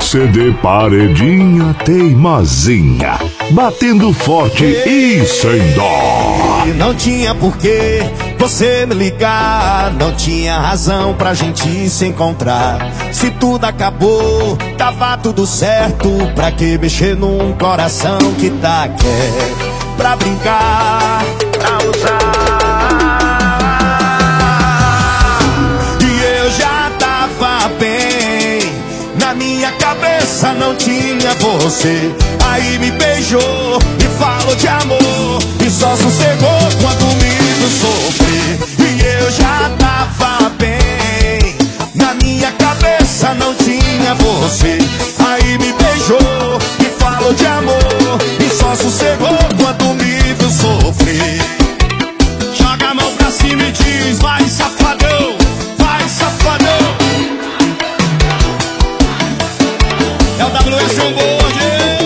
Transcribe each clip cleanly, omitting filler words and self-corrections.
CD Paredinha Teimosinha, batendo forte e sem dó. Não tinha porquê você me ligar, não tinha razão pra gente se encontrar. Se tudo acabou, tava tudo certo. Pra que mexer num coração que tá quieto? Pra brincar, pra usar. E eu já tava bem, na minha cabeça não tinha você. Aí me beijou e falou de amor, e só sossegou quando me viu sofrer. E eu já tava bem, na minha cabeça não tinha você. Aí me beijou e falou de amor, e só sossegou quando me viu sofrer. Joga a mão pra cima e diz: vai safadão, vai safadão. É o WS Gold.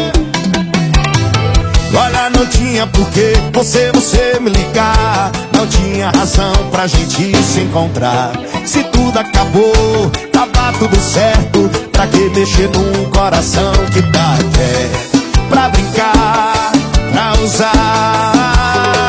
Olha, não tinha porquê você me ligar, não tinha razão pra gente se encontrar. Se tudo acabou, tava tudo certo. Pra que mexer num coração que tá quieto? Pra brincar, pra usar.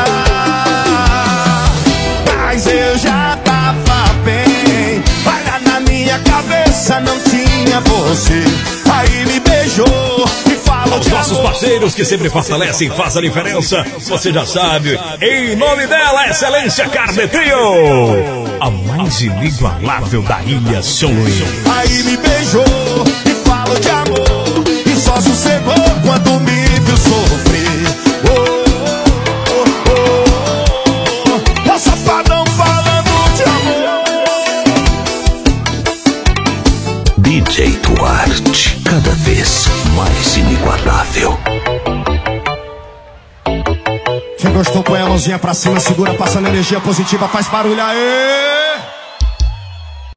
Mas eu já tava bem, olha, na minha cabeça não tinha você. Aí me beijou e falou de nossos parceiros que sempre fortalecem, faz a diferença. Você já sabe, em nome dela, Excelência Carne Trio, a mais inigualável da ilha São Luís. Aí me beijou e falou de amor, e só sossegou quando me viu sofrer. Oh, oh, oh, oh, oh, safadão falando de amor. DJ Duarte, cada vez mais inigualável. Quem gostou põe a mãozinha pra cima, segura, passando energia positiva, faz barulho aí.